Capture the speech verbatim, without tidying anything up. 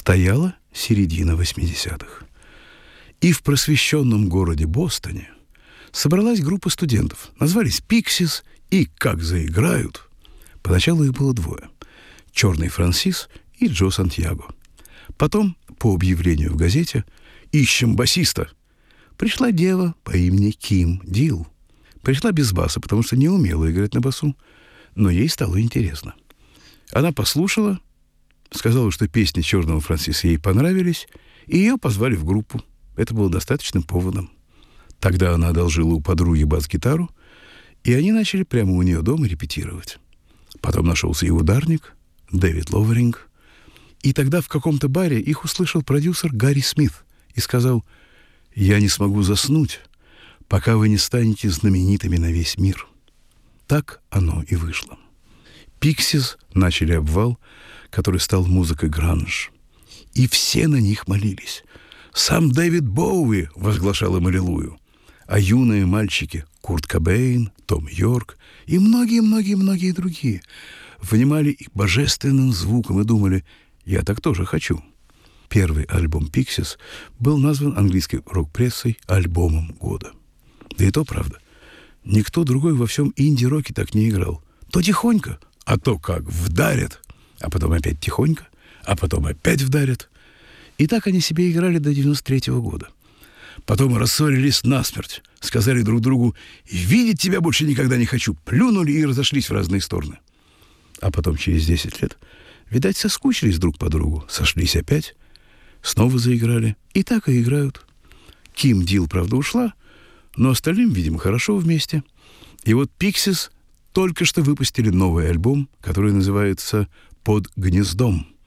Стояла середина восьмидесятых. И в просвещенном городе Бостоне собралась группа студентов. Назвались «Пиксис», и как заиграют. Поначалу их было двое. Черный Франсис и Джо Сантьяго. Потом, по объявлению в газете, «Ищем басиста», пришла дева по имени Ким Дил. Пришла без баса, потому что не умела играть на басу, но ей стало интересно. Она послушала, сказала, что песни черного Франсиса ей понравились, и ее позвали в группу. Это было достаточным поводом. Тогда она одолжила у подруги бас-гитару, и они начали прямо у нее дома репетировать. Потом нашелся и ударник, Дэвид Ловеринг. И тогда в каком-то баре их услышал продюсер Гарри Смит и сказал: «Я не смогу заснуть, пока вы не станете знаменитыми на весь мир». Так оно и вышло. «Пиксис» начали обвал, который стал музыкой гранж. И все на них молились. Сам Дэвид Боуи возглашал им аллилуйю. А юные мальчики Курт Кобейн, Том Йорк и многие-многие-многие другие внимали их божественным звуком и думали: «Я так тоже хочу». Первый альбом «Пиксис» был назван английской рок-прессой альбомом года. Да и то правда. Никто другой во всем инди-роке так не играл. То тихонько, а то как вдарят, а потом опять тихонько, а потом опять вдарят. И так они себе играли до девяносто третьего года. Потом рассорились насмерть, сказали друг другу: «Видеть тебя больше никогда не хочу», плюнули и разошлись в разные стороны. А потом через десять лет, видать, соскучились друг по другу, сошлись опять, снова заиграли, и так и играют. Ким Дил, правда, ушла, но остальным, видимо, хорошо вместе. И вот «Пиксис» только что выпустили новый альбом, который называется «Под гнездом».